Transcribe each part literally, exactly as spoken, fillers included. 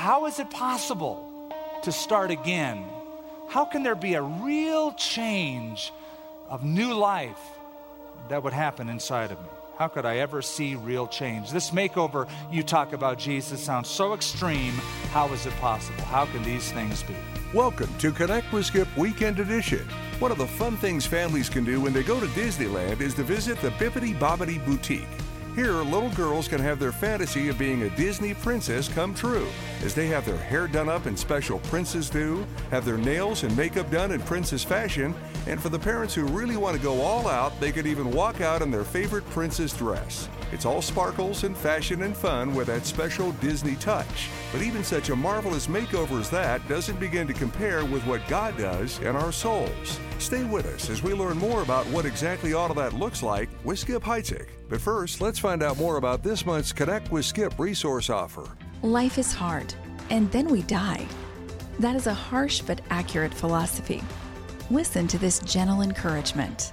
how is it possible to start again? How can there be a real change of new life that would happen inside of me? How could I ever see real change? This makeover you talk about, Jesus, sounds so extreme. How is it possible? How can these things be? Welcome to Connect with Skip Weekend Edition. One of the fun things families can do when they go to Disneyland is to visit the Bibbidi Bobbidi Boutique. Here, little girls can have their fantasy of being a Disney princess come true, as they have their hair done up in special princess do, have their nails and makeup done in princess fashion, and for the parents who really want to go all out, they could even walk out in their favorite princess dress. It's all sparkles and fashion and fun with that special Disney touch. But even such a marvelous makeover as that doesn't begin to compare with what God does in our souls. Stay with us as we learn more about what exactly all of that looks like with Skip Heitzig. But first, let's find out more about this month's Connect with Skip resource offer. Life is hard, and then we die. That is a harsh but accurate philosophy. Listen to this gentle encouragement.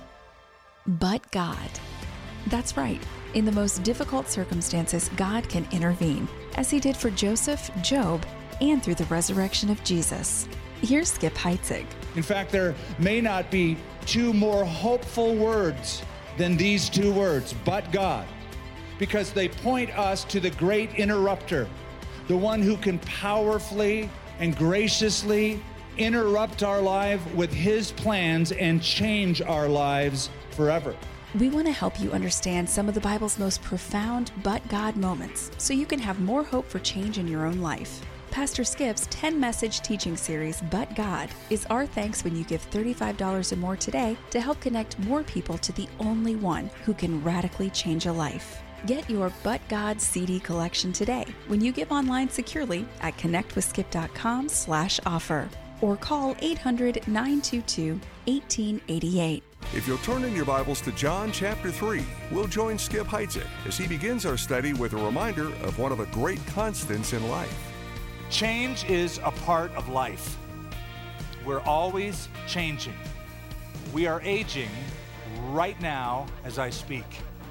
But God. That's right. In the most difficult circumstances, God can intervene, as He did for Joseph, Job, and through the resurrection of Jesus. Here's Skip Heitzig. In fact, there may not be two more hopeful words than these two words, but God, because they point us to the great interrupter, the one who can powerfully and graciously interrupt our life with His plans and change our lives forever. We want to help you understand some of the Bible's most profound but God moments so you can have more hope for change in your own life. Pastor Skip's ten-message teaching series, But God, is our thanks when you give thirty-five dollars or more today to help connect more people to the only one who can radically change a life. Get your But God C D collection today when you give online securely at connectwithskip.com slash offer or call eight hundred, nine two two, one eight eight eight. If you'll turn in your Bibles to John chapter three, we'll join Skip Heitzig as he begins our study with a reminder of one of the great constants in life. Change is a part of life. We're always changing. We are aging right now as I speak.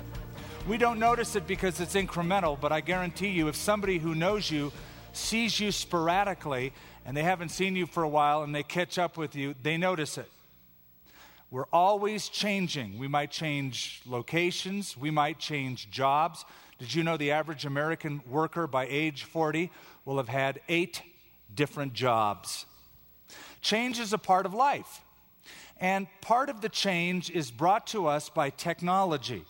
We don't notice it because it's incremental, but I guarantee you, if somebody who knows you sees you sporadically and they haven't seen you for a while and they catch up with you, they notice it. We're always changing. We might change locations. We might change jobs. Did you know the average American worker by age forty will have had eight different jobs? Change is a part of life. And part of the change is brought to us by technology.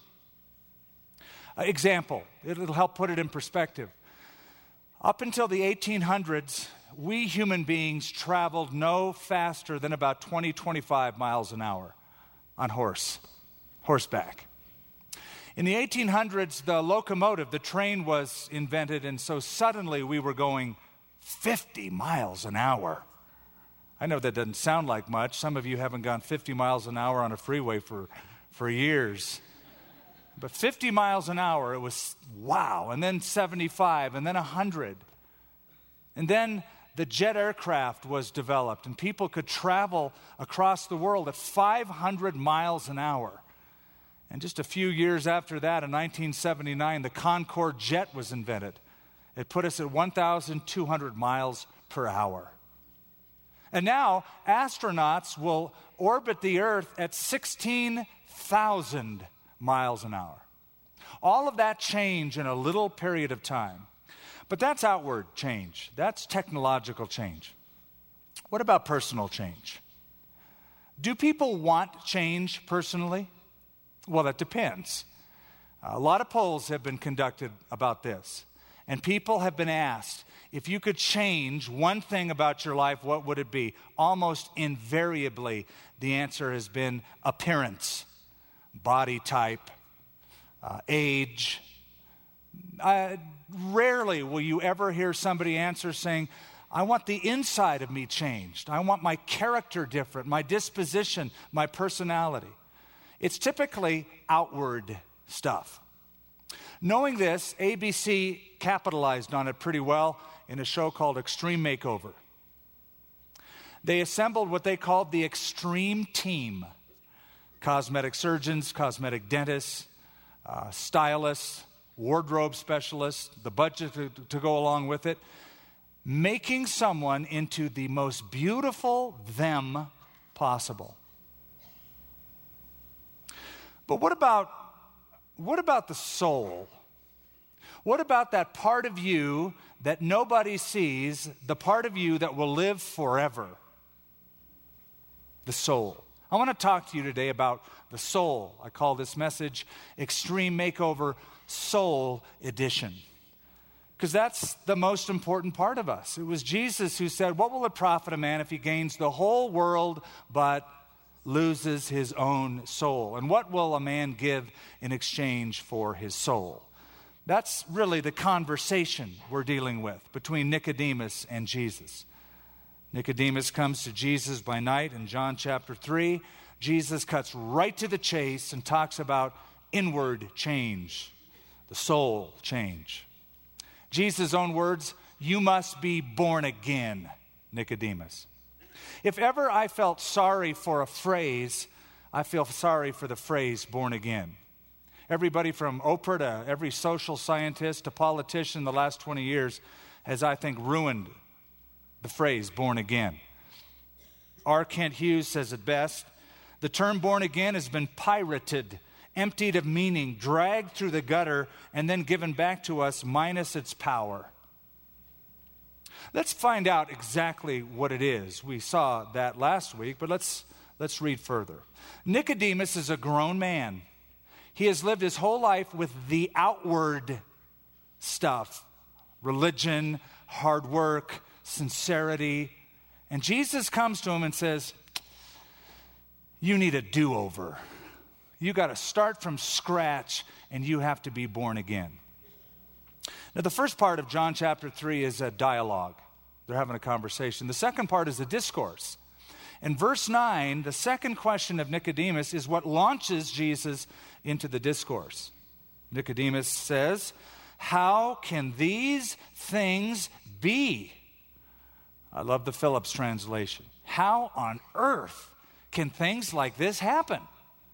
Uh, example, it'll help put it in perspective. Up until the eighteen hundreds, we human beings traveled no faster than about twenty, twenty-five miles an hour on horse, horseback. In the eighteen hundreds, the locomotive, the train was invented, and so suddenly we were going fifty miles an hour. I know that doesn't sound like much. Some of you haven't gone fifty miles an hour on a freeway for, for years. But fifty miles an hour, it was wow. And then seventy-five, and then one hundred. And then the jet aircraft was developed, and people could travel across the world at five hundred miles an hour. And just a few years after that, in nineteen seventy-nine, the Concorde jet was invented. It put us at one thousand two hundred miles per hour. And now, astronauts will orbit the Earth at sixteen thousand miles an hour. All of that change in a little period of time. But that's outward change. That's technological change. What about personal change? Do people want change personally? Well, that depends. A lot of polls have been conducted about this. And people have been asked, if you could change one thing about your life, what would it be? Almost invariably, the answer has been appearance, body type, uh, age. Uh, rarely will you ever hear somebody answer saying, I want the inside of me changed. I want my character different, my disposition, my personality. It's typically outward stuff. Knowing this, A B C capitalized on it pretty well in a show called Extreme Makeover. They assembled what they called the Extreme Team. Cosmetic surgeons, cosmetic dentists, uh, stylists, wardrobe specialists, the budget to, to go along with it. making someone into the most beautiful them possible. But what about, what about the soul? What about that part of you that nobody sees, the part of you that will live forever? The soul. I want to talk to you today about the soul. I call this message Extreme Makeover Soul Edition, because that's the most important part of us. It was Jesus who said, what will it profit a man if he gains the whole world but loses his own soul? And what will a man give in exchange for his soul? That's really the conversation we're dealing with between Nicodemus and Jesus. Nicodemus comes to Jesus by night in John chapter three. Jesus cuts right to the chase and talks about inward change, the soul change. Jesus' own words, you must be born again, Nicodemus. If ever I felt sorry for a phrase, I feel sorry for the phrase born again. Everybody from Oprah to every social scientist to politician in the last twenty years has, I think, ruined the phrase born again. R. Kent Hughes says it best. The term born again has been pirated, emptied of meaning, dragged through the gutter, and then given back to us minus its power. Let's find out exactly what it is. We saw that last week, but let's, let's read further. Nicodemus is a grown man. He has lived his whole life with the outward stuff, religion, hard work, sincerity. And Jesus comes to him and says, you need a do-over. You got to start from scratch, and you have to be born again. Now, the first part of John chapter three is a dialogue. They're having a conversation. The second part is a discourse. In verse nine, the second question of Nicodemus is what launches Jesus into the discourse. Nicodemus says, how can these things be? I love the Phillips translation. How on earth can things like this happen?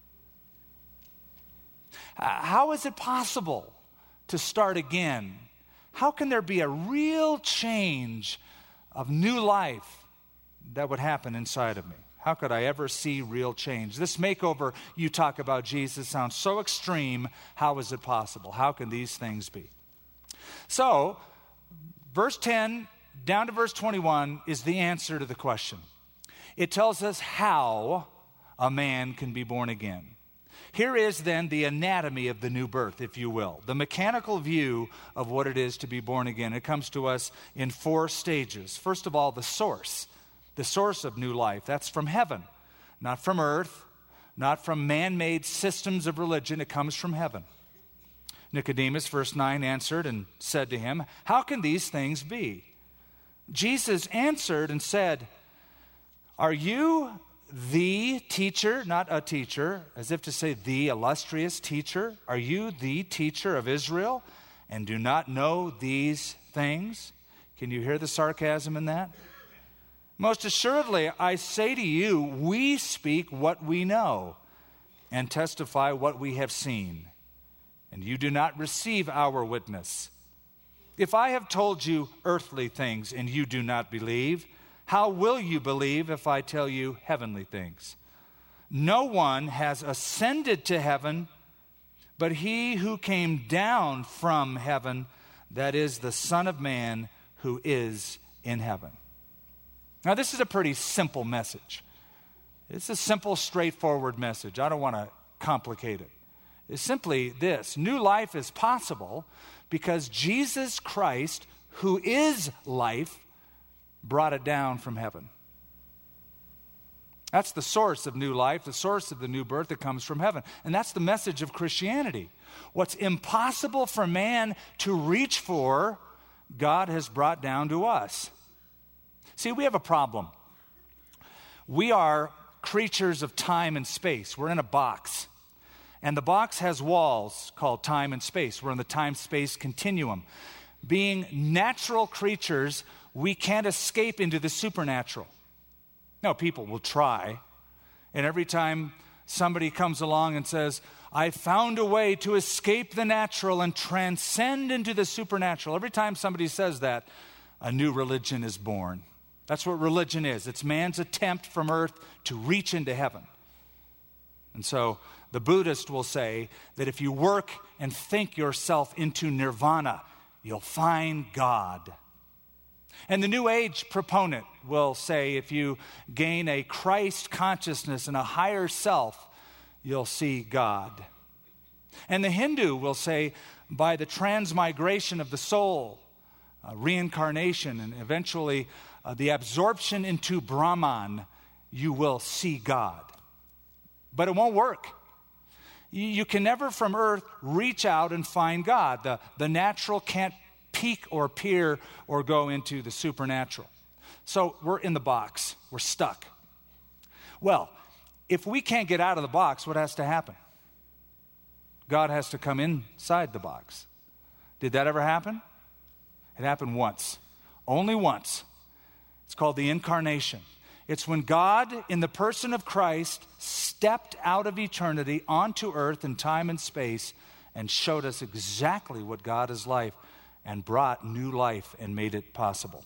Uh, how is it possible to start again? How can there be a real change of new life that would happen inside of me? How could I ever see real change? This makeover you talk about, Jesus, sounds so extreme. How is it possible? How can these things be? So, verse ten down to verse twenty-one is the answer to the question. It tells us how a man can be born again. Here is then the anatomy of the new birth, if you will, the mechanical view of what it is to be born again. It comes to us in four stages. First of all, the source, the source of new life. That's from heaven, not from earth, not from man-made systems of religion. It comes from heaven. Nicodemus, verse nine, answered and said to him, how can these things be? Jesus answered and said, are you the teacher, not a teacher, as if to say the illustrious teacher? Are you the teacher of Israel and do not know these things? Can you hear the sarcasm in that? Most assuredly, I say to you, we speak what we know and testify what we have seen, and you do not receive our witness. If I have told you earthly things and you do not believe, how will you believe if I tell you heavenly things? No one has ascended to heaven, but he who came down from heaven, that is the Son of Man who is in heaven. Now, this is a pretty simple message. It's a simple, straightforward message. I don't want to complicate it. It's simply this: new life is possible because Jesus Christ, who is life, brought it down from heaven. That's the source of new life, the source of the new birth that comes from heaven. And that's the message of Christianity. What's impossible for man to reach for, God has brought down to us. See, we have a problem. We are creatures of time and space. We're in a box. And the box has walls called time and space. We're in the time-space continuum. Being natural creatures, we can't escape into the supernatural. No, people will try. And every time somebody comes along and says, I found a way to escape the natural and transcend into the supernatural, every time somebody says that, a new religion is born. That's what religion is. It's man's attempt from earth to reach into heaven. And so the Buddhist will say that if you work and think yourself into nirvana, you'll find God. And the New Age proponent will say if you gain a Christ consciousness and a higher self, you'll see God. And the Hindu will say by the transmigration of the soul, uh, reincarnation, and eventually uh, the absorption into Brahman, you will see God. But it won't work. You, you can never from earth reach out and find God. The, the natural can't peek or peer or go into the supernatural. So we're in the box. We're stuck. Well, if we can't get out of the box, what has to happen? God has to come inside the box. Did that ever happen? It happened once. Only once. It's called the incarnation. It's when God, in the person of Christ, stepped out of eternity onto earth in time and space and showed us exactly what God is like and brought new life and made it possible.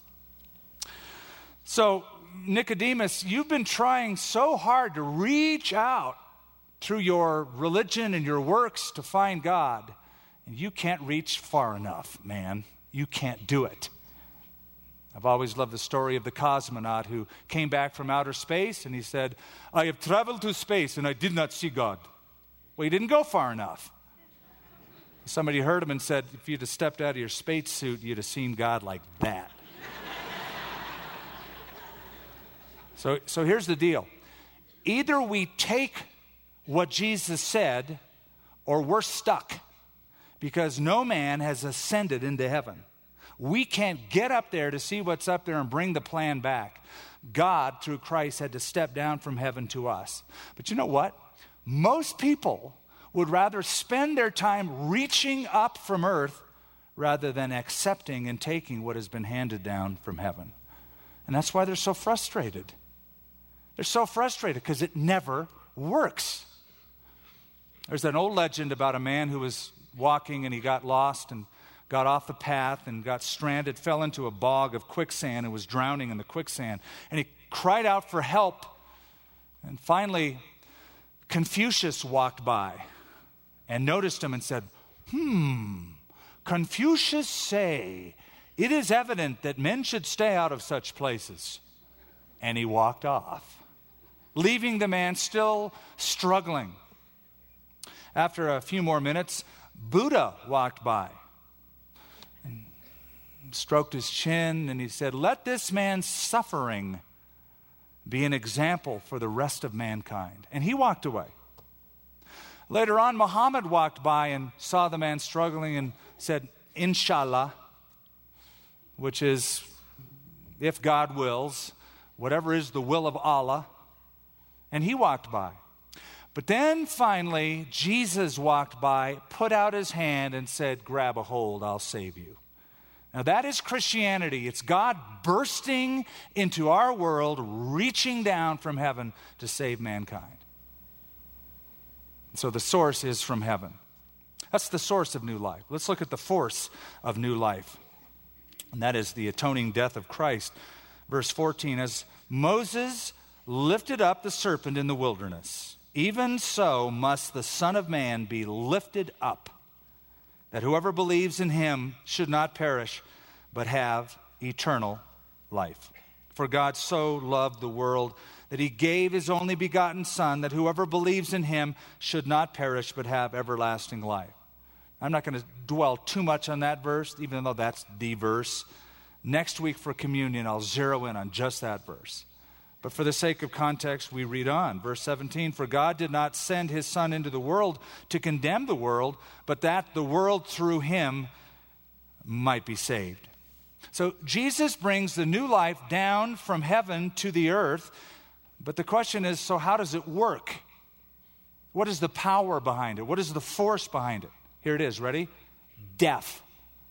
So, Nicodemus, you've been trying so hard to reach out through your religion and your works to find God, and you can't reach far enough, man. You can't do it. I've always loved the story of the cosmonaut who came back from outer space and he said, I have traveled to space and I did not see God. Well, he didn't go far enough. Somebody heard him and said, if you'd have stepped out of your space suit, you'd have seen God like that. so, so here's the deal. Either we take what Jesus said or we're stuck because no man has ascended into heaven. We can't get up there to see what's up there and bring the plan back. God, through Christ, had to step down from heaven to us. But you know what? Most people would rather spend their time reaching up from earth rather than accepting and taking what has been handed down from heaven. And that's why they're so frustrated. They're so frustrated because it never works. There's an old legend about a man who was walking and he got lost and got off the path and got stranded, fell into a bog of quicksand and was drowning in the quicksand. And he cried out for help. And finally, Confucius walked by and noticed him and said, hmm, Confucius say, it is evident that men should stay out of such places. And he walked off, leaving the man still struggling. After a few more minutes, Buddha walked by and stroked his chin, and he said, let this man's suffering be an example for the rest of mankind. And he walked away. Later on, Muhammad walked by and saw the man struggling and said, Inshallah, which is, if God wills, whatever is the will of Allah. And he walked by. But then finally, Jesus walked by, put out his hand and said, grab a hold, I'll save you. Now that is Christianity. It's God bursting into our world, reaching down from heaven to save mankind. So the source is from heaven. That's the source of new life. Let's look at the force of new life. And that is the atoning death of Christ. Verse fourteen, as Moses lifted up the serpent in the wilderness, even so must the Son of Man be lifted up, that whoever believes in him should not perish, but have eternal life. For God so loved the world that he gave his only begotten Son, that whoever believes in him should not perish, but have everlasting life. I'm not going to dwell too much on that verse, even though that's the verse. Next week for communion, I'll zero in on just that verse. But for the sake of context, we read on. Verse seventeen, for God did not send his Son into the world to condemn the world, but that the world through him might be saved. So Jesus brings the new life down from heaven to the earth. But the question is, so how does it work? What is the power behind it? What is the force behind it? Here it is. Ready? Death.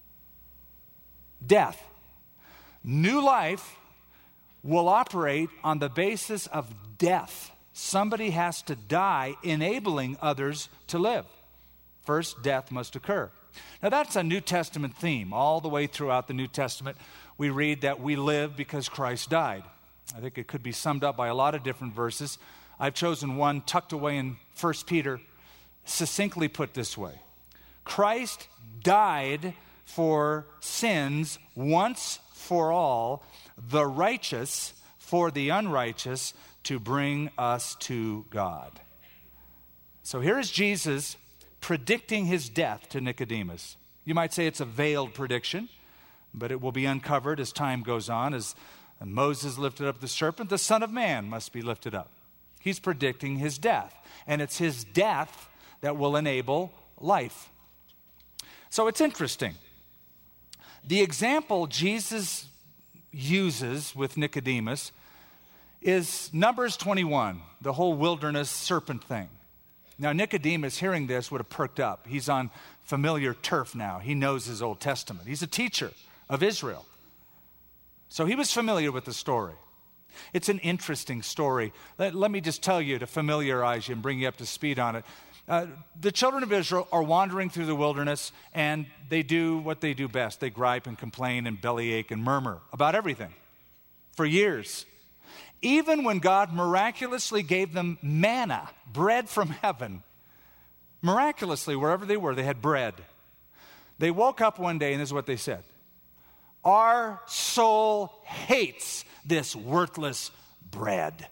Death. New life will operate on the basis of death. Somebody has to die, enabling others to live. First, death must occur. Now, that's a New Testament theme all the way throughout the New Testament. we read that we live because Christ died. I think it could be summed up by a lot of different verses. I've chosen one tucked away in First Peter, succinctly put this way. Christ died for sins once for all, the righteous for the unrighteous, to bring us to God. So here is Jesus predicting his death to Nicodemus. You might say it's a veiled prediction, but it will be uncovered as time goes on. As Moses lifted up the serpent, the Son of Man must be lifted up. He's predicting his death, and it's his death that will enable life. So it's interesting. The example Jesus uses with Nicodemus is Numbers twenty-one, the whole wilderness serpent thing. Now, Nicodemus, hearing this, would have perked up. He's on familiar turf now. He knows his Old Testament. He's a teacher of Israel. So he was familiar with the story. It's an interesting story. Let, let me just tell you to familiarize you and bring you up to speed on it. Uh, the children of Israel are wandering through the wilderness, and they do what they do best. They gripe and complain and bellyache and murmur about everything for years. Even when God miraculously gave them manna, bread from heaven, miraculously, wherever they were, they had bread. They woke up one day, and this is what they said. Our soul hates this worthless bread.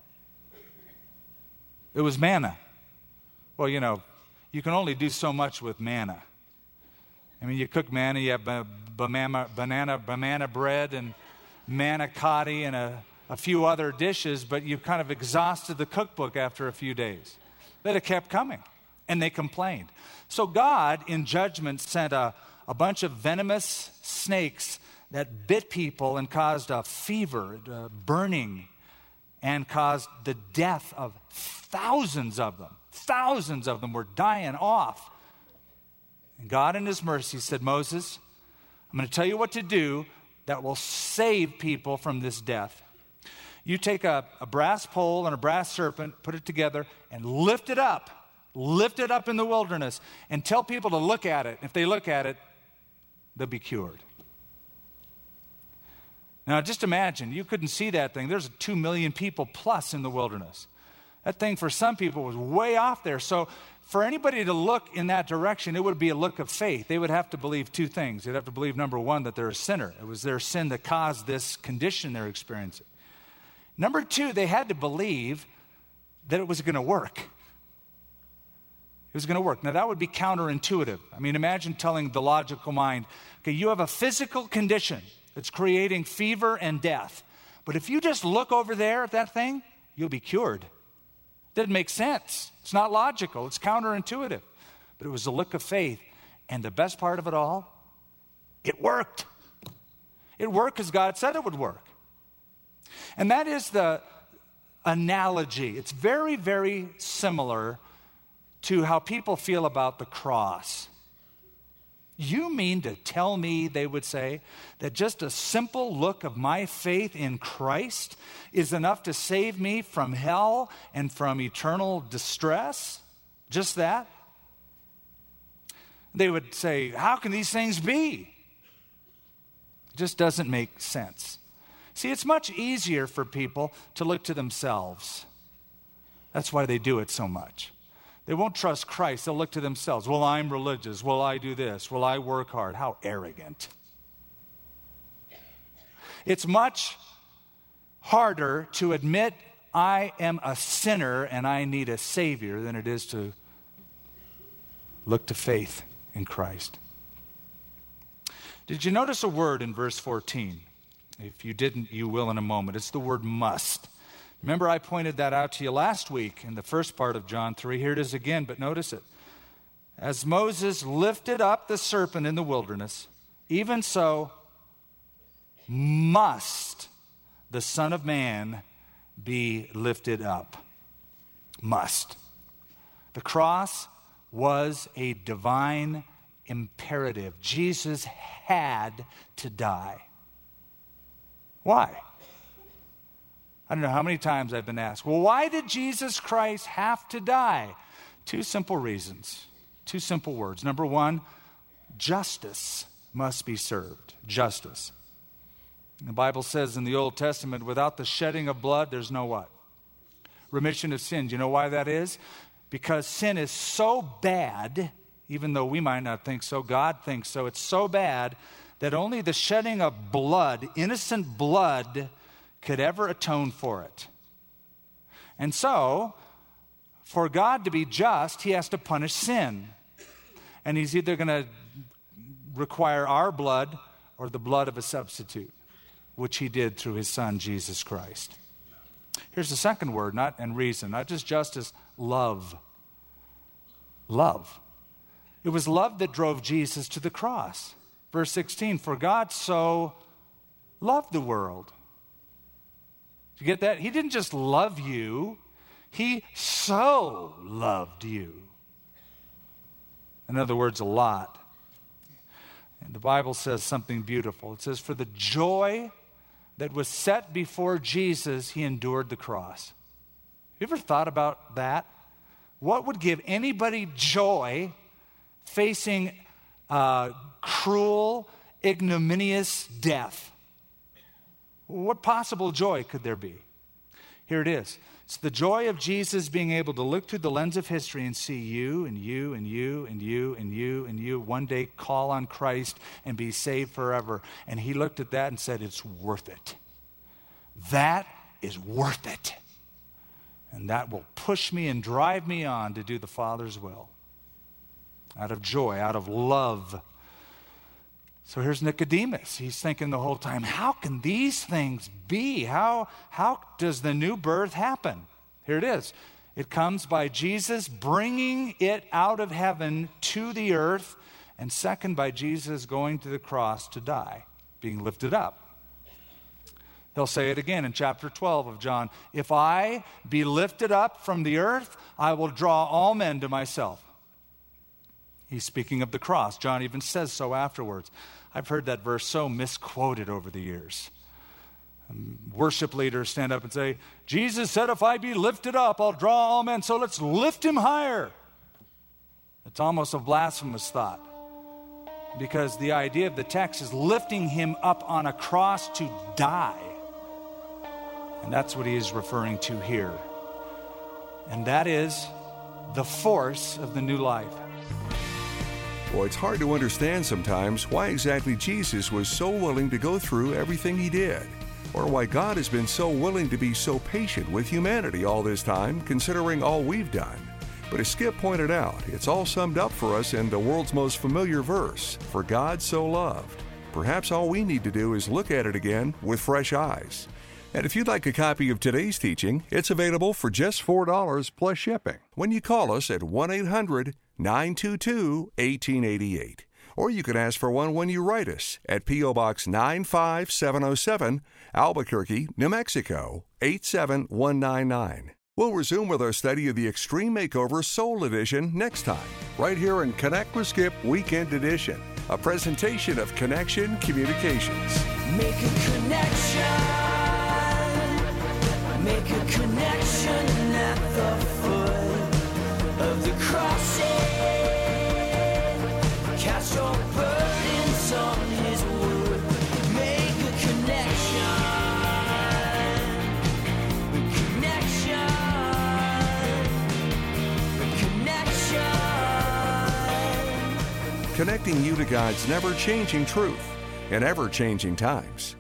It was manna. Well, you know, you can only do so much with manna. I mean, you cook manna, you have banana, banana, banana bread and manicotti and a, a few other dishes, but you've kind of exhausted the cookbook after a few days. But it kept coming, and they complained. So God, in judgment, sent a, a bunch of venomous snakes that bit people and caused a fever, uh, burning, and caused the death of thousands of them. Thousands of them were dying off. And God in his mercy said, Moses, I'm going to tell you what to do that will save people from this death. You take a, a brass pole and a brass serpent, put it together, and lift it up. Lift it up in the wilderness and tell people to look at it. If they look at it, they'll be cured. Now, just imagine, you couldn't see that thing. There's two million people plus in the wilderness. That thing for some people was way off there. So for anybody to look in that direction, it would be a look of faith. They would have to believe two things. They'd have to believe, number one, that they're a sinner. It was their sin that caused this condition they're experiencing. Number two, they had to believe that it was going to work. It was going to work. Now, that would be counterintuitive. I mean, imagine telling the logical mind, okay, you have a physical condition that's creating fever and death. But if you just look over there at that thing, you'll be cured. Doesn't make sense. It's not logical. It's counterintuitive. But it was a look of faith. And the best part of it all, it worked. It worked as God said it would work. And that is the analogy. It's very, very similar to how people feel about the cross. You mean to tell me, they would say, that just a simple look of my faith in Christ is enough to save me from hell and from eternal distress? Just that? They would say, how can these things be? It just doesn't make sense. See, it's much easier for people to look to themselves. That's why they do it so much. They won't trust Christ. They'll look to themselves. Well, I'm religious. Will I do this? Will I work hard? How arrogant. It's much harder to admit I am a sinner and I need a Savior than it is to look to faith in Christ. Did you notice a word in verse fourteen? If you didn't, you will in a moment. It's the word must. Remember, I pointed that out to you last week in the first part of John three. Here it is again, but notice it. As Moses lifted up the serpent in the wilderness, even so must the Son of Man be lifted up. Must. The cross was a divine imperative. Jesus had to die. Why? I don't know how many times I've been asked, well, why did Jesus Christ have to die? Two simple reasons. Two simple words. Number one, justice must be served. Justice. The Bible says in the Old Testament, without the shedding of blood, there's no what? Remission of sins. You know why that is? Because sin is so bad, even though we might not think so, God thinks so. It's so bad that only the shedding of blood, innocent blood, could ever atone for it. And so, for God to be just, he has to punish sin. And he's either going to require our blood or the blood of a substitute, which he did through his son, Jesus Christ. Here's the second word, not and reason, not just justice, love. Love. It was love that drove Jesus to the cross. Verse sixteen, for God so loved the world. Did you get that? He didn't just love you, he so loved you. In other words, a lot. And the Bible says something beautiful. It says, for the joy that was set before Jesus, he endured the cross. You ever thought about that? What would give anybody joy facing uh, cruel, ignominious death? What possible joy could there be? Here it is. It's the joy of Jesus being able to look through the lens of history and see you and you and you and you and you and you one day call on Christ and be saved forever. And he looked at that and said, it's worth it. That is worth it. And that will push me and drive me on to do the Father's will. Out of joy, out of love. So here's Nicodemus. He's thinking the whole time, how can these things be? How, how does the new birth happen? Here it is. It comes by Jesus bringing it out of heaven to the earth, and second, by Jesus going to the cross to die, being lifted up. He'll say it again in chapter twelve of John. If I be lifted up from the earth, I will draw all men to myself. He's speaking of the cross. John even says so afterwards. I've heard that verse so misquoted over the years. Worship leaders stand up and say, Jesus said, if I be lifted up, I'll draw all men. So let's lift him higher. It's almost a blasphemous thought, because the idea of the text is lifting him up on a cross to die. And that's what he is referring to here. And that is the force of the new life. Well, it's hard to understand sometimes why exactly Jesus was so willing to go through everything he did, or why God has been so willing to be so patient with humanity all this time, considering all we've done. But as Skip pointed out, it's all summed up for us in the world's most familiar verse, for God so loved. Perhaps all we need to do is look at it again with fresh eyes. And if you'd like a copy of today's teaching, it's available for just four dollars plus shipping when you call us at one eight hundred nine two two one eight eight eight. Or you can ask for one when you write us at P O Box nine five seven oh seven, Albuquerque, New Mexico, eight seven one nine nine. We'll resume with our study of the Extreme Makeover Soul Edition next time, right here in Connect with Skip Weekend Edition, a presentation of Connection Communications. Make a connection. Make a connection at the foot of the cross. Cast your burdens on his wood. Make a connection. A connection. A connection. Connecting you to God's never-changing truth in ever-changing times.